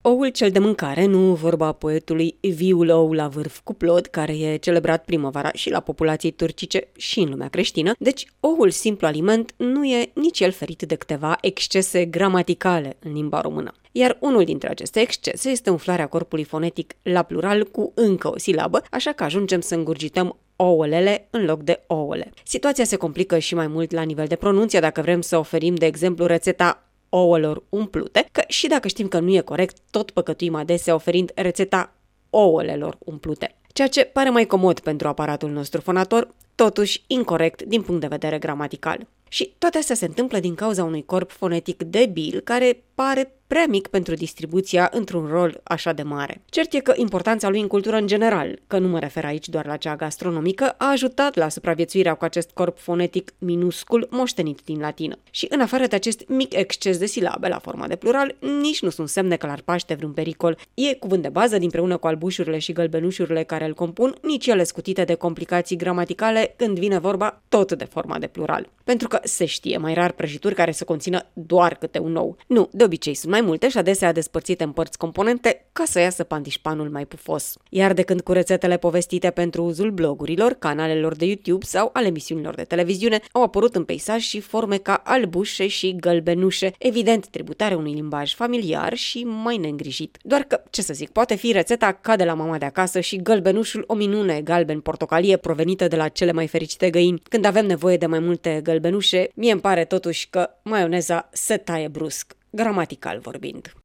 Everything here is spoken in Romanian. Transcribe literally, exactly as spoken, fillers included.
Oul cel de mâncare, nu vorba poetului, viul ou la vârf cu plod, care e celebrat primăvara și la populației turcice și în lumea creștină, deci oul simplu aliment nu e nici el ferit de câteva excese gramaticale în limba română. Iar unul dintre aceste excese este umflarea corpului fonetic la plural cu încă o silabă, așa că ajungem să îngurgităm ouălele în loc de ouăle. Situația se complică și mai mult la nivel de pronunție dacă vrem să oferim, de exemplu, rețeta ouălor umplute, că și dacă știm că nu e corect, tot păcătuim adesea oferind rețeta ouălelor umplute. Ceea ce pare mai comod pentru aparatul nostru fonator, totuși incorect din punct de vedere gramatical. Și toate astea se întâmplă din cauza unui corp fonetic debil care pare prea mic pentru distribuția într-un rol așa de mare. Cert e că importanța lui în cultură în general, că nu mă refer aici doar la cea gastronomică, a ajutat la supraviețuirea cu acest corp fonetic minuscul moștenit din latină. Și în afară de acest mic exces de silabe la forma de plural, nici nu sunt semne că l-ar paște vreun pericol. E cuvânt de bază dinpreună cu albușurile și gălbenușurile care îl compun, nici ele scutite de complicații gramaticale când vine vorba tot de forma de plural. Pentru că se știe mai rar prăjituri care să conțină doar câte un ou. Nu, de obicei sunt mai multe și adesea despărțite în părți componente ca să iasă pandișpanul mai pufos. Iar de când cu rețetele povestite pentru uzul blogurilor, canalelor de YouTube sau al emisiunilor de televiziune au apărut în peisaj și forme ca albușe și gălbenușe, evident tributare unui limbaj familiar și mai neîngrijit. Doar că, ce să zic, poate fi rețeta ca de la mama de acasă și gălbenușul o minune galben-portocalie provenită de la cele mai fericite găini. Când avem nevoie de mai multe gălbenușe, mie îmi pare totuși că maioneza se taie brusc, gramatical vorbind.